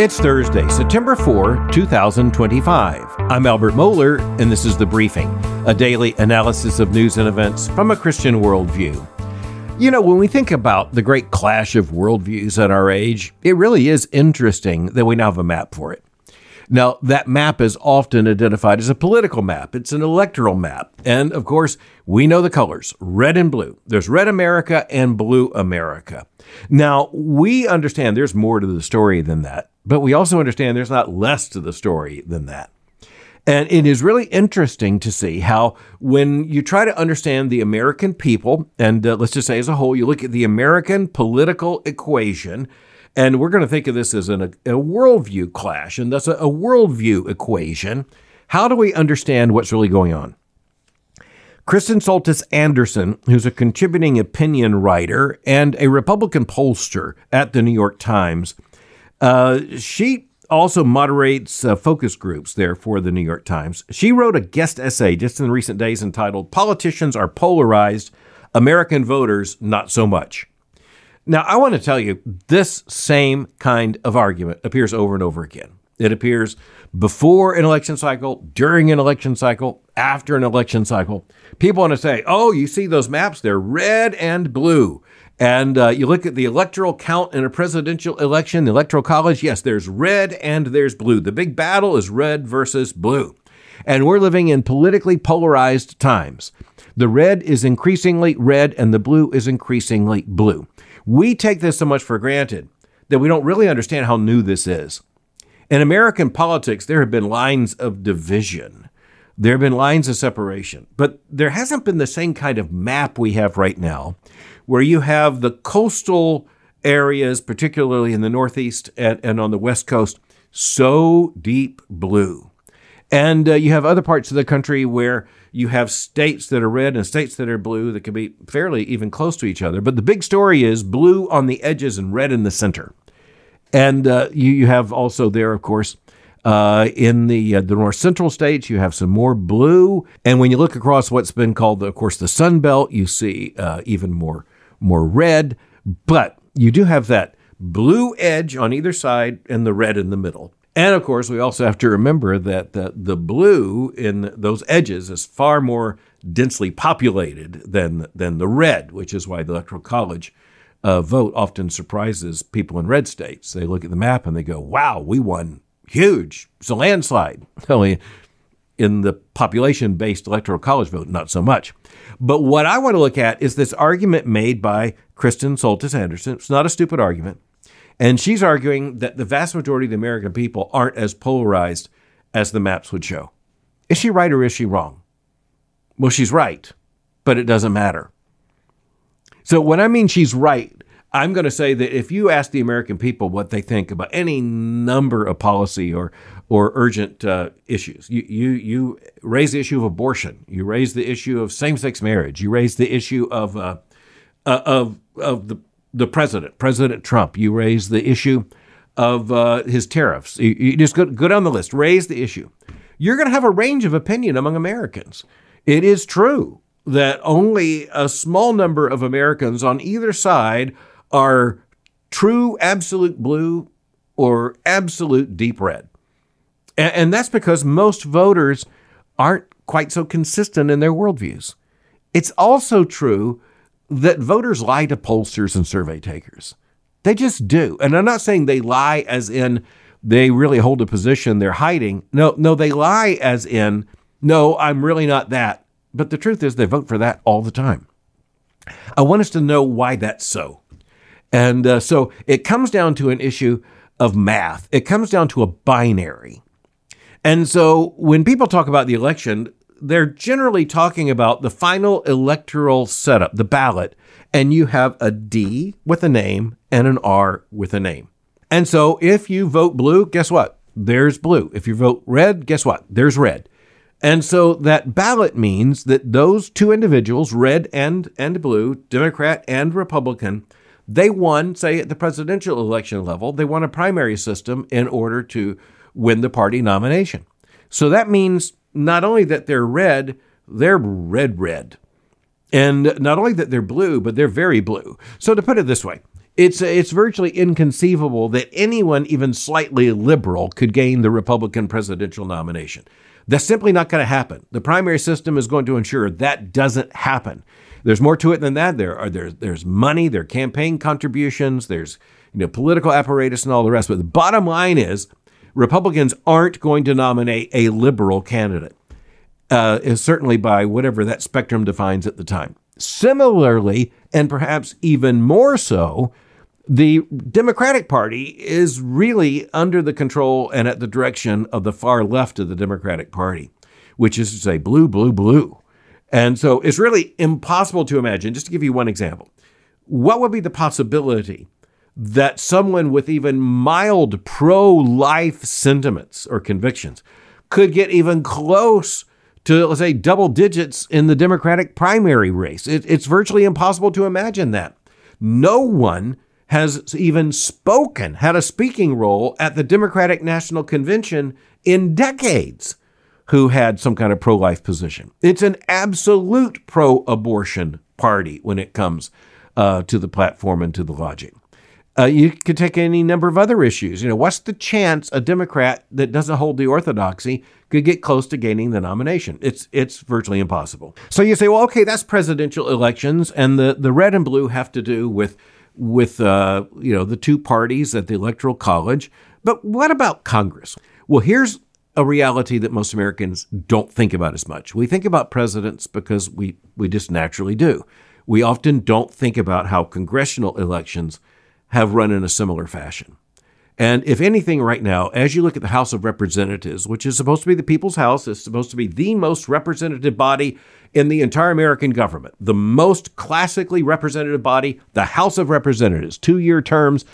It's Thursday, September 4, 2025. I'm Albert Mohler, and this is The Briefing, a daily analysis of news and events from a Christian worldview. You know, when we think about the great clash of worldviews at our age, it really is interesting that we now have a map for it. Now, that map is often identified as a political map. It's an electoral map. And, of course, we know the colors, red and blue. There's red America and blue America. Now, we understand there's more to the story than that, but we also understand there's not less to the story than that. And it is really interesting to see how when you try to understand the American people, and let's just say as a whole, you look at the American political equation, and we're going to think of this as a worldview clash, and that's a worldview equation. How do we understand what's really going on? Kristen Soltis Anderson, who's a contributing opinion writer and a Republican pollster at the New York Times, she also moderates focus groups there for the New York Times. She wrote a guest essay just in recent days entitled, "Politicians Are Polarized, American Voters Not So Much." Now, I want to tell you, this same kind of argument appears over and over again. It appears before an election cycle, during an election cycle, after an election cycle. People want to say, oh, you see those maps? They're red and blue. And you look at the electoral count in a presidential election, the Electoral College, yes, there's red and there's blue. The big battle is red versus blue. And we're living in politically polarized times. The red is increasingly red and the blue is increasingly blue. We take this so much for granted that we don't really understand how new this is. In American politics, there have been lines of division. There have been lines of separation, but there hasn't been the same kind of map we have right now, where you have the coastal areas, particularly in the Northeast and on the West Coast, so deep blue. And you have other parts of the country where you have states that are red and states that are blue that can be fairly even close to each other. But the big story is blue on the edges and red in the center. And you have also there, of course, in the north central states, you have some more blue. And when you look across what's been called, of course, the Sun Belt, you see even more red. But you do have that blue edge on either side and the red in the middle. And, of course, we also have to remember that the blue in those edges is far more densely populated than the red, which is why the Electoral College vote often surprises people in red states. They look at the map and they go, wow, we won huge. It's a landslide. Only in the population-based Electoral College vote, not so much. But what I want to look at is this argument made by Kristen Soltis Anderson. It's not a stupid argument. And she's arguing that the vast majority of the American people aren't as polarized as the maps would show. Is she right or is she wrong? Well, she's right, but it doesn't matter. So when I mean she's right, I'm going to say that if you ask the American people what they think about any number of policy or urgent issues, you raise the issue of abortion, you raise the issue of same-sex marriage, you raise the issue of the President Trump. You raise the issue of his tariffs. You just go down the list, raise the issue. You're going to have a range of opinion among Americans. It is true that only a small number of Americans on either side are true absolute blue or absolute deep red. And that's because most voters aren't quite so consistent in their worldviews. It's also true that voters lie to pollsters and survey takers. They just do. And I'm not saying they lie as in they really hold a position they're hiding. No, they lie as in, no, I'm really not that. But the truth is they vote for that all the time. I want us to know why that's so. And so it comes down to an issue of math. It comes down to a binary. And so when people talk about the election, they're generally talking about the final electoral setup, the ballot, and you have a D with a name and an R with a name. And so if you vote blue, guess what? There's blue. If you vote red, guess what? There's red. And so that ballot means that those two individuals, red and blue, Democrat and Republican, they won, say, at the presidential election level, they won a primary system in order to win the party nomination. So that means not only that they're red. And not only that they're blue, but they're very blue. So to put it this way, It's virtually inconceivable that anyone even slightly liberal could gain the Republican presidential nomination. That's simply not going to happen. The primary system is going to ensure that doesn't happen. There's more to it than that. There's money, there are campaign contributions, there's political apparatus and all the rest. But the bottom line is Republicans aren't going to nominate a liberal candidate, certainly by whatever that spectrum defines at the time. Similarly, and perhaps even more so, the Democratic Party is really under the control and at the direction of the far left of the Democratic Party, which is to say blue, blue, blue. And so it's really impossible to imagine, just to give you one example, what would be the possibility that someone with even mild pro-life sentiments or convictions could get even close to, let's say, double digits in the Democratic primary race? It's virtually impossible to imagine that. No one has even had a speaking role at the Democratic National Convention in decades who had some kind of pro-life position. It's an absolute pro-abortion party when it comes to the platform and to the logic. You could take any number of other issues. What's the chance a Democrat that doesn't hold the orthodoxy could get close to gaining the nomination? It's virtually impossible. So you say, well, okay, that's presidential elections, and the red and blue have to do with the two parties at the Electoral College. But what about Congress? Well, here's a reality that most Americans don't think about as much. We think about presidents because we just naturally do. We often don't think about how congressional elections have run in a similar fashion. And if anything right now, as you look at the House of Representatives, which is supposed to be the people's house, is supposed to be the most representative body in the entire American government, the most classically representative body, the House of Representatives, 2-year terms,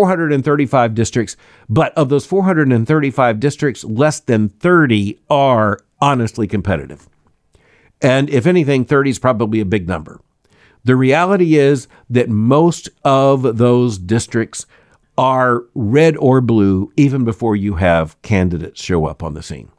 435 districts. But of those 435 districts, less than 30 are honestly competitive. And if anything, 30 is probably a big number. The reality is that most of those districts are red or blue even before you have candidates show up on the scene.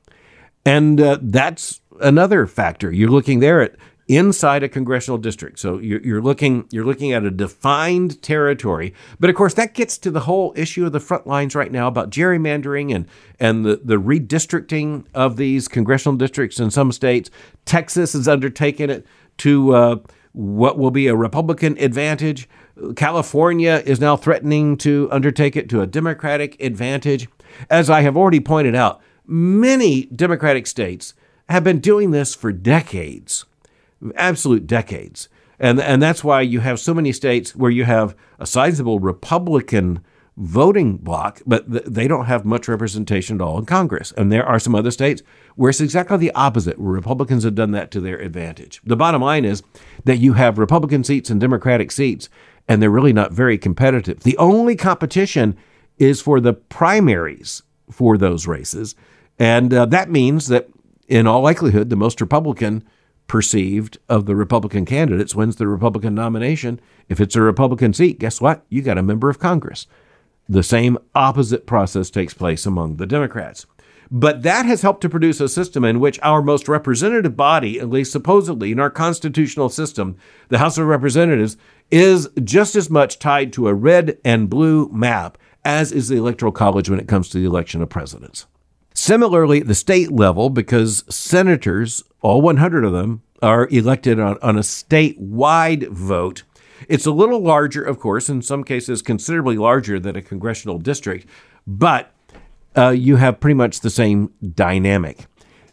And that's another factor. You're looking there at inside a congressional district. So you're looking at a defined territory. But of course, that gets to the whole issue of the front lines right now about gerrymandering and the redistricting of these congressional districts in some states. Texas has undertaken it to what will be a Republican advantage. California is now threatening to undertake it to a Democratic advantage. As I have already pointed out, many Democratic states have been doing this for decades, absolute decades. And that's why you have so many states where you have a sizable Republican voting bloc, but they don't have much representation at all in Congress. And there are some other states where it's exactly the opposite, where Republicans have done that to their advantage. The bottom line is that you have Republican seats and Democratic seats, and they're really not very competitive. The only competition is for the primaries for those races. And that means that in all likelihood, the most Republican perceived of the Republican candidates wins the Republican nomination. If it's a Republican seat, guess what? You got a member of Congress. The same opposite process takes place among the Democrats. But that has helped to produce a system in which our most representative body, at least supposedly in our constitutional system, the House of Representatives, is just as much tied to a red and blue map as is the Electoral College when it comes to the election of presidents. Similarly, at the state level, because senators, all 100 of them, are elected on a statewide vote, it's a little larger, of course, in some cases considerably larger than a congressional district, but you have pretty much the same dynamic.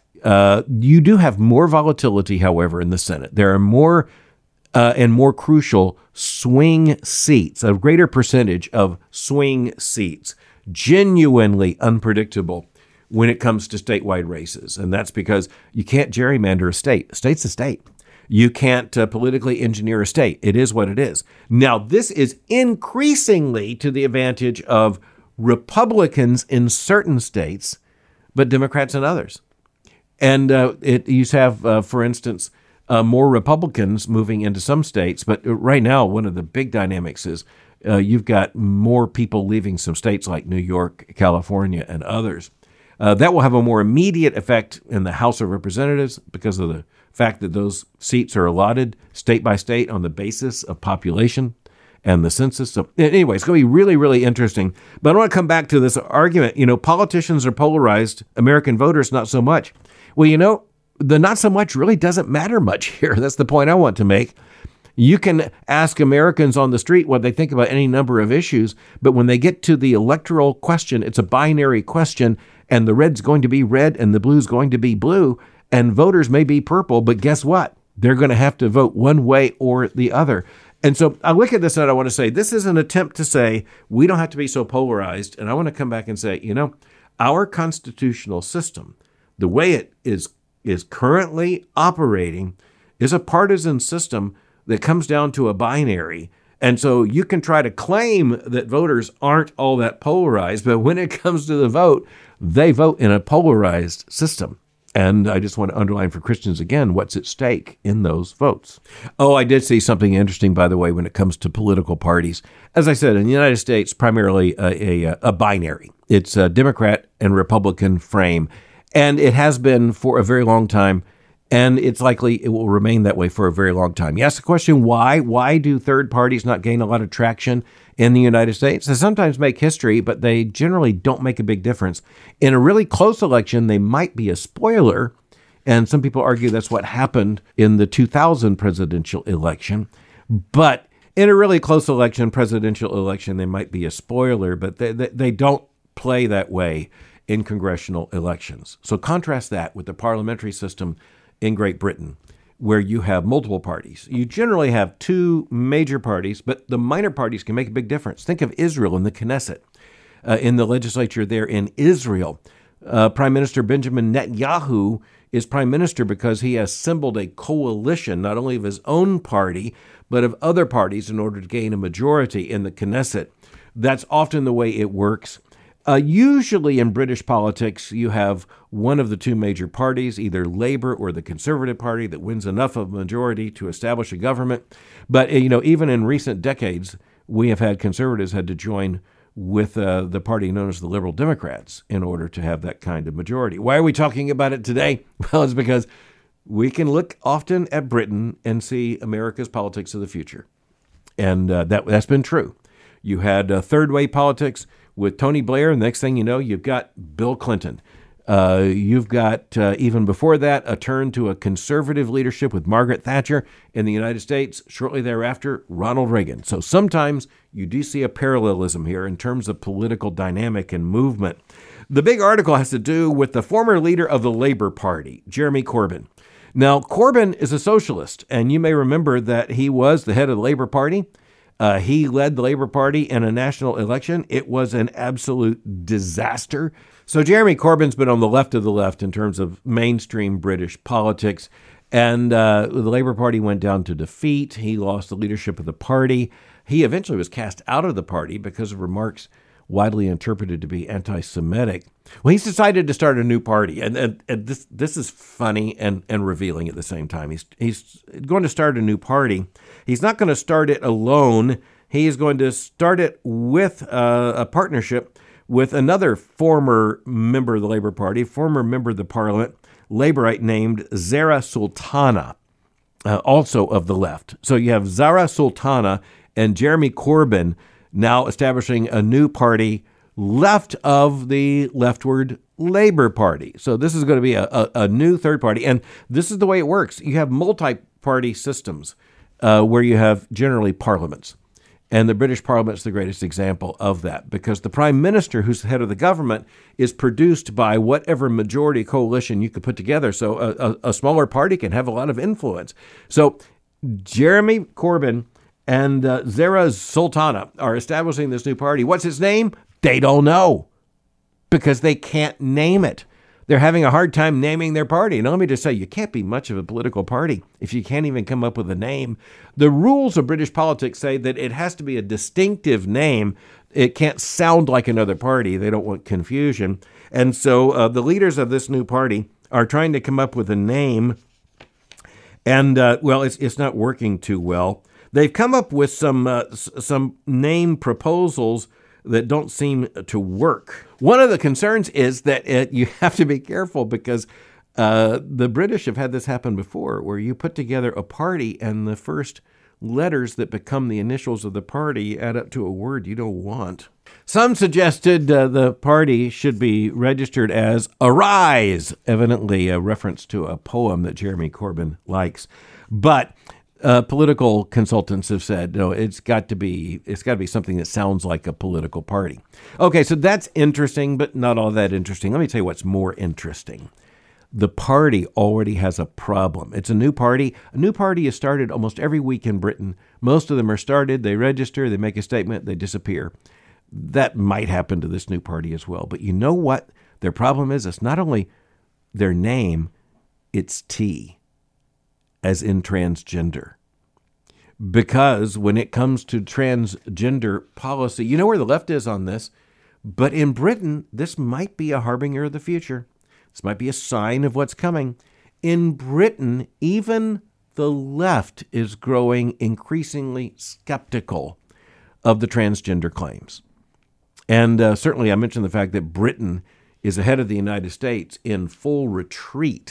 You do have more volatility, however, in the Senate. There are more and more crucial swing seats, a greater percentage of swing seats, genuinely unpredictable when it comes to statewide races. And that's because you can't gerrymander a state. A state's a state. You can't politically engineer a state. It is what it is. Now, this is increasingly to the advantage of Republicans in certain states, but Democrats in others. And you have, for instance, more Republicans moving into some states. But right now, one of the big dynamics is you've got more people leaving some states like New York, California, and others. That will have a more immediate effect in the House of Representatives because of the fact that those seats are allotted state by state on the basis of population. and the census. So anyway, it's going to be really, really interesting. But I want to come back to this argument. Politicians are polarized. American voters, not so much. Well, the not so much really doesn't matter much here. That's the point I want to make. You can ask Americans on the street what they think about any number of issues, but when they get to the electoral question, it's a binary question, and the red's going to be red and the blue's going to be blue, and voters may be purple, but guess what? They're going to have to vote one way or the other. And so I look at this and I want to say, this is an attempt to say we don't have to be so polarized. And I want to come back and say, our constitutional system, the way it is currently operating, is a partisan system that comes down to a binary. And so you can try to claim that voters aren't all that polarized, but when it comes to the vote, they vote in a polarized system. And I just want to underline for Christians again, what's at stake in those votes. Oh, I did see something interesting, by the way, when it comes to political parties. As I said, in the United States, primarily a binary. It's a Democrat and Republican frame. And it has been for a very long time. And it's likely it will remain that way for a very long time. You ask the question, why? Why do third parties not gain a lot of traction in the United States? They sometimes make history, but they generally don't make a big difference. In a really close election, they might be a spoiler. And some people argue that's what happened in the 2000 presidential election. But in a really close presidential election, they might be a spoiler, but they don't play that way in congressional elections. So contrast that with the parliamentary system in Great Britain, where you have multiple parties. You generally have two major parties, but the minor parties can make a big difference. Think of Israel in the Knesset, in the legislature there in Israel. Prime Minister Benjamin Netanyahu is prime minister because he has assembled a coalition, not only of his own party, but of other parties in order to gain a majority in the Knesset. That's often the way it works. Usually in British politics, you have one of the two major parties, either Labour or the Conservative Party, that wins enough of a majority to establish a government. But, even in recent decades, we have had conservatives had to join with the party known as the Liberal Democrats in order to have that kind of majority. Why are we talking about it today? Well, it's because we can look often at Britain and see America's politics of the future. And that's been true. You had third-way politics with Tony Blair, and the next thing you know, you've got Bill Clinton. You've got, even before that, a turn to a conservative leadership with Margaret Thatcher in the United States. Shortly thereafter, Ronald Reagan. So sometimes you do see a parallelism here in terms of political dynamic and movement. The big article has to do with the former leader of the Labour Party, Jeremy Corbyn. Now, Corbyn is a socialist, and you may remember that he was the head of the Labour Party. He led the Labour Party in a national election. It was an absolute disaster. So Jeremy Corbyn's been on the left of the left in terms of mainstream British politics. And the Labour Party went down to defeat. He lost the leadership of the party. He eventually was cast out of the party because of remarks widely interpreted to be anti-Semitic. Well, he's decided to start a new party. And this is funny and revealing at the same time. He's going to start a new party. He's not going to start it alone. He is going to start it with a partnership with another former member of the Labour Party, former member of the parliament, Labourite named Zara Sultana, also of the left. So you have Zara Sultana and Jeremy Corbyn now establishing a new party left of the leftward Labour Party. So this is going to be a new third party. And this is the way it works. You have multi-party systems where you have generally parliaments. And the British Parliament is the greatest example of that because the Prime Minister, who's the head of the government, is produced by whatever majority coalition you could put together. So a smaller party can have a lot of influence. So Jeremy Corbyn and Zara Sultana are establishing this new party. What's its name? They don't know because they can't name it. They're having a hard time naming their party. And let me just say, you can't be much of a political party if you can't even come up with a name. The rules of British politics say that it has to be a distinctive name. It can't sound like another party. They don't want confusion. And so the leaders of this new party are trying to come up with a name. And, it's not working too well. They've come up with some name proposals that don't seem to work. One of the concerns is that you have to be careful because the British have had this happen before where you put together a party and the first letters that become the initials of the party add up to a word you don't want. Some suggested the party should be registered as Arise, evidently a reference to a poem that Jeremy Corbyn likes. But political consultants have said, no, it's got to be something that sounds like a political party. Okay, so that's interesting, but not all that interesting. Let me tell you what's more interesting. The party already has a problem. It's a new party. A new party is started almost every week in Britain. Most of them are started, they register, they make a statement, they disappear. That might happen to this new party as well. But you know what their problem is? It's not only their name, it's T, as in transgender. Because when it comes to transgender policy, you know where the left is on this, but in Britain, this might be a harbinger of the future. This might be a sign of what's coming. In Britain, even the left is growing increasingly skeptical of the transgender claims. And certainly I mentioned the fact that Britain is ahead of the United States in full retreat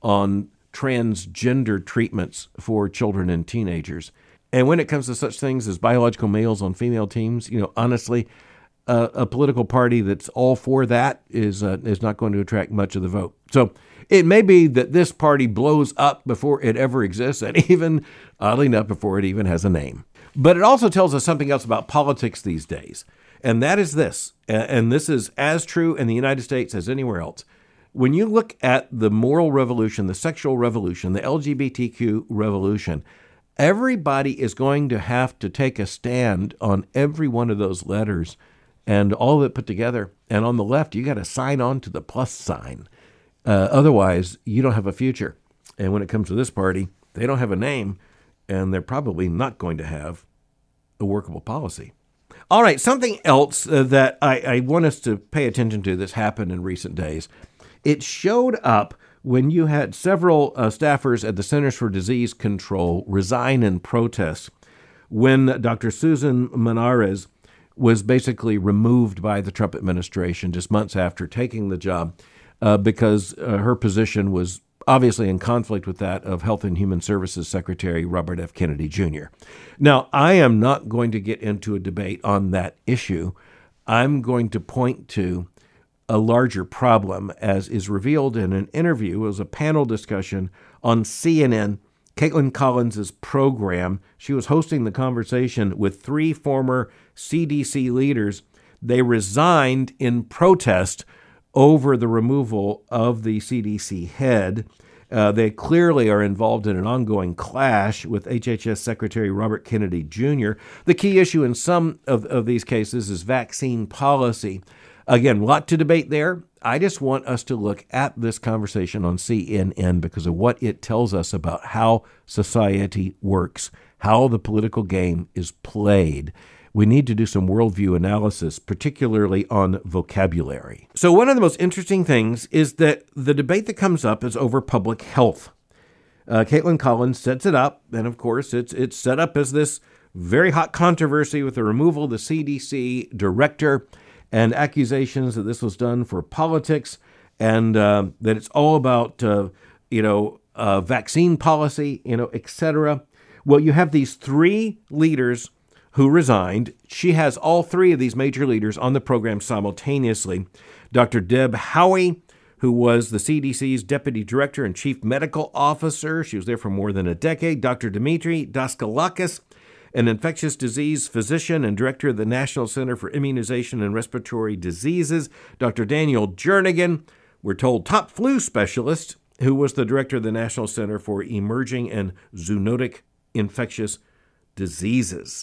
on transgender treatments for children and teenagers. And when it comes to such things as biological males on female teams, honestly, a political party that's all for that is not going to attract much of the vote. So it may be that this party blows up before it ever exists, and even, oddly enough, before it even has a name. But it also tells us something else about politics these days, and that is this, and this is as true in the United States as anywhere else. When you look at the moral revolution, the sexual revolution, the LGBTQ revolution, everybody is going to have to take a stand on every one of those letters and all of it put together. And on the left, you got to sign on to the plus sign. Otherwise, you don't have a future. And when it comes to this party, they don't have a name, and they're probably not going to have a workable policy. All right, something else that I want us to pay attention to that's happened in recent days. It showed up when you had several staffers at the Centers for Disease Control resign in protest when Dr. Susan Menares was basically removed by the Trump administration just months after taking the job because her position was obviously in conflict with that of Health and Human Services Secretary Robert F. Kennedy Jr. Now, I am not going to get into a debate on that issue. I'm going to point to a larger problem, as is revealed in an interview. It was a panel discussion on CNN, Caitlin Collins' program. She was hosting the conversation with three former CDC leaders. They resigned in protest over the removal of the CDC head. They clearly are involved in an ongoing clash with HHS Secretary Robert Kennedy Jr. The key issue in some of these cases is vaccine policy. Again, a lot to debate there. I just want us to look at this conversation on CNN because of what it tells us about how society works, how the political game is played. We need to do some worldview analysis, particularly on vocabulary. So one of the most interesting things is that the debate that comes up is over public health. Caitlin Collins sets it up, and of course it's set up as this very hot controversy with the removal of the CDC director and accusations that this was done for politics and that it's all about, vaccine policy, et cetera. Well, you have these three leaders who resigned. She has all three of these major leaders on the program simultaneously. Dr. Deb Howey, who was the CDC's deputy director and chief medical officer. She was there for more than a decade. Dr. Dimitri Daskalakis, an infectious disease physician and director of the National Center for Immunization and Respiratory Diseases. Dr. Daniel Jernigan, we're told top flu specialist, who was the director of the National Center for Emerging and Zoonotic Infectious Diseases.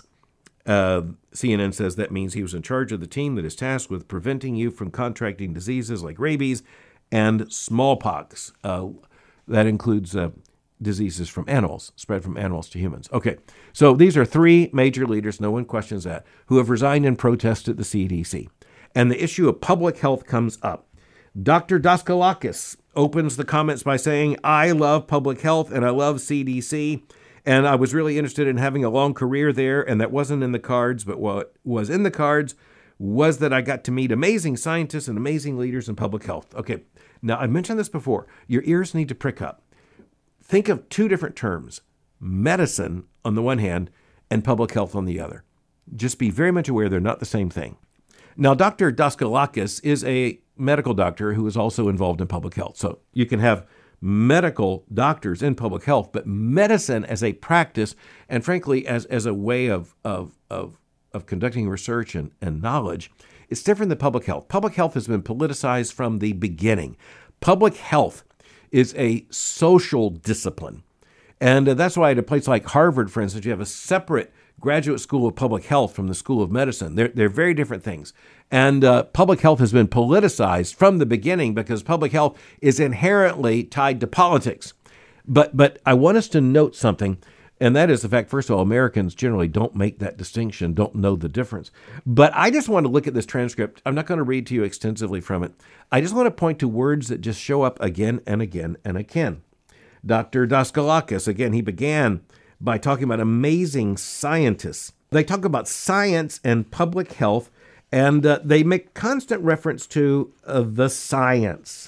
CNN says that means he was in charge of the team that is tasked with preventing you from contracting diseases like rabies and smallpox. That includes diseases from animals, spread from animals to humans. Okay, so these are three major leaders, no one questions that, who have resigned in protest at the CDC. And the issue of public health comes up. Dr. Daskalakis opens the comments by saying, I love public health and I love CDC. And I was really interested in having a long career there, and that wasn't in the cards, but what was in the cards was that I got to meet amazing scientists and amazing leaders in public health. Okay, now I mentioned this before. Your ears need to prick up. Think of two different terms, medicine on the one hand and public health on the other. Just be very much aware they're not the same thing. Now, Dr. Daskalakis is a medical doctor who is also involved in public health. So you can have medical doctors in public health, but medicine as a practice and frankly as a way of conducting research and knowledge, it's different than public health. Public health has been politicized from the beginning. Public health is a social discipline. And that's why at a place like Harvard, for instance, you have a separate graduate school of public health from the School of Medicine. They're very different things. And public health has been politicized from the beginning because public health is inherently tied to politics. But I want us to note something, and that is the fact, first of all, Americans generally don't make that distinction, don't know the difference. But I just want to look at this transcript. I'm not going to read to you extensively from it. I just want to point to words that just show up again and again and again. Dr. Daskalakis, again, he began by talking about amazing scientists. They talk about science and public health, and they make constant reference to the science.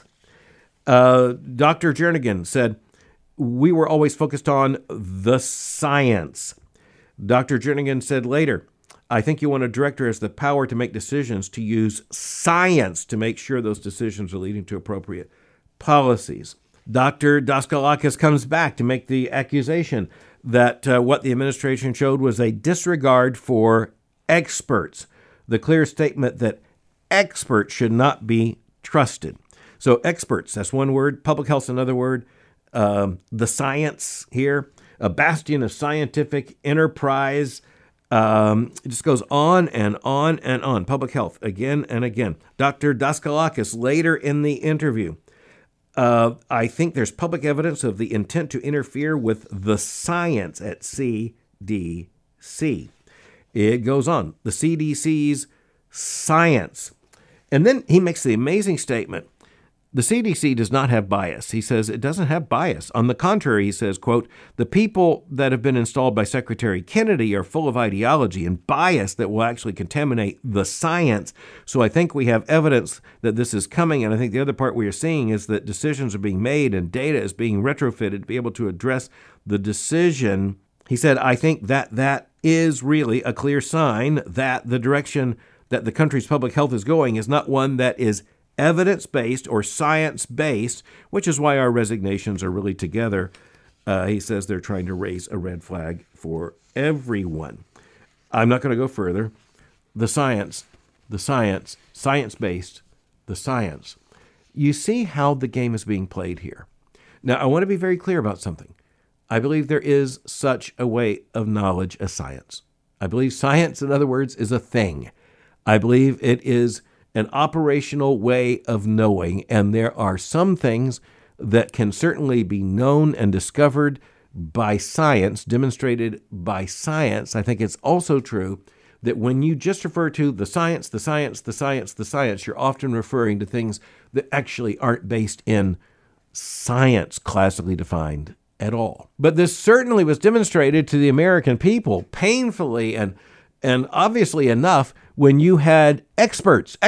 Dr. Jernigan said, we were always focused on the science. Dr. Jernigan said later, I think you want a director who has the power to make decisions, to use science to make sure those decisions are leading to appropriate policies. Dr. Daskalakis comes back to make the accusation that what the administration showed was a disregard for experts, the clear statement that experts should not be trusted. So experts, that's one word. Public health's another word. The science here, a bastion of scientific enterprise. It just goes on and on and on. Public health, again and again. Dr. Daskalakis, later in the interview, I think there's public evidence of the intent to interfere with the science at CDC. It goes on. The CDC's science. And then he makes the amazing statement. The CDC does not have bias. He says it doesn't have bias. On the contrary, he says, quote, the people that have been installed by Secretary Kennedy are full of ideology and bias that will actually contaminate the science. So I think we have evidence that this is coming. And I think the other part we are seeing is that decisions are being made and data is being retrofitted to be able to address the decision. He said, I think that is really a clear sign that the direction that the country's public health is going is not one that is evidence-based or science-based, which is why our resignations are really together. He says they're trying to raise a red flag for everyone. I'm not going to go further. The science, science-based, the science. You see how the game is being played here. Now, I want to be very clear about something. I believe there is such a way of knowledge as science. I believe science, in other words, is a thing. I believe it is an operational way of knowing, and there are some things that can certainly be known and discovered by science, demonstrated by science. I think it's also true that when you just refer to the science, you're often referring to things that actually aren't based in science classically defined at all. But this certainly was demonstrated to the American people painfully and obviously enough when you had experts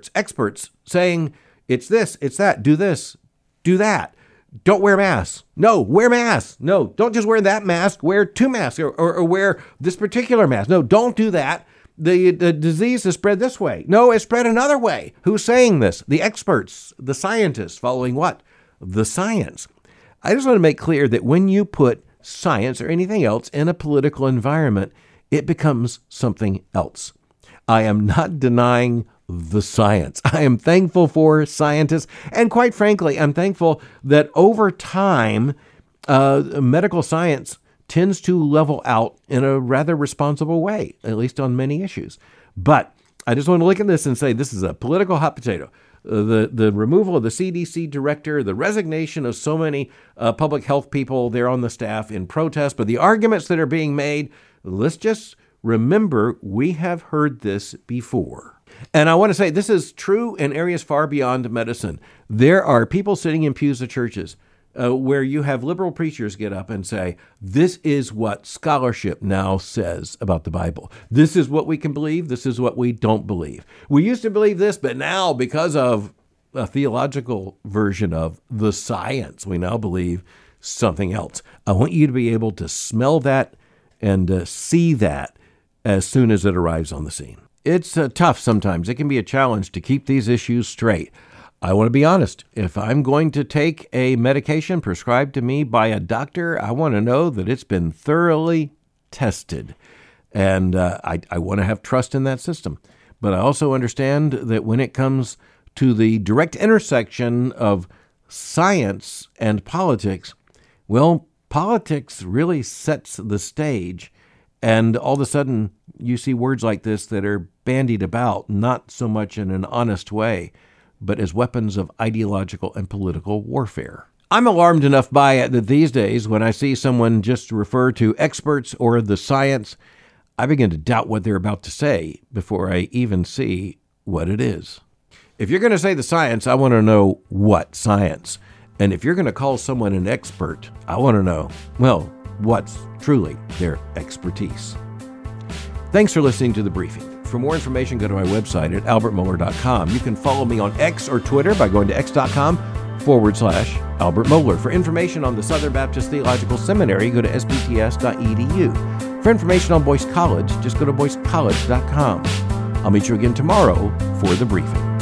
saying, it's this, it's that, do this, do that. Don't wear masks. No, wear masks. No, don't just wear that mask, wear two masks or wear this particular mask. No, don't do that. The disease is spread this way. No, it's spread another way. Who's saying this? The experts, the scientists following what? The science. I just want to make clear that when you put science or anything else in a political environment, it becomes something else. I am not denying the science. I am thankful for scientists. And quite frankly, I'm thankful that over time, medical science tends to level out in a rather responsible way, at least on many issues. But I just want to look at this and say this is a political hot potato. The removal of the CDC director, the resignation of so many public health people there on the staff in protest, but the arguments that are being made, let's just remember we have heard this before. And I want to say this is true in areas far beyond medicine. There are people sitting in pews of churches where you have liberal preachers get up and say, this is what scholarship now says about the Bible. This is what we can believe. This is what we don't believe. We used to believe this, but now because of a theological version of the science, we now believe something else. I want you to be able to smell that and see that as soon as it arrives on the scene. It's tough sometimes. It can be a challenge to keep these issues straight. I want to be honest. If I'm going to take a medication prescribed to me by a doctor, I want to know that it's been thoroughly tested. And I want to have trust in that system. But I also understand that when it comes to the direct intersection of science and politics, well, politics really sets the stage. And all of a sudden, you see words like this that are bandied about, not so much in an honest way, but as weapons of ideological and political warfare. I'm alarmed enough by it that these days, when I see someone just refer to experts or the science, I begin to doubt what they're about to say before I even see what it is. If you're going to say the science, I want to know what science. And if you're going to call someone an expert, I want to know, well, what's truly their expertise. Thanks for listening to The Briefing. For more information, go to my website at albertmohler.com. You can follow me on X or Twitter by going to x.com/Albert Mohler. For information on the Southern Baptist Theological Seminary, go to sbts.edu. For information on Boyce College, just go to boycecollege.com. I'll meet you again tomorrow for The Briefing.